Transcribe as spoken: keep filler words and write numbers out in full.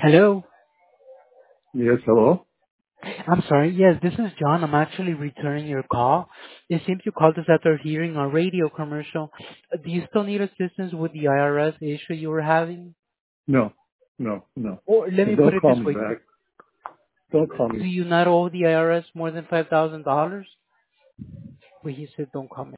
Hello. Yes, hello? I'm sorry. Yes, this is John. I'm actually returning your call. It seems you called us after hearing our radio commercial. Uh, Do you still need assistance with the I R S issue you were having? No, no, no. Or let me And put don't it call this me way. back. Don't call me. Do you not owe the I R S more than five thousand dollars? Well, he said don't call me.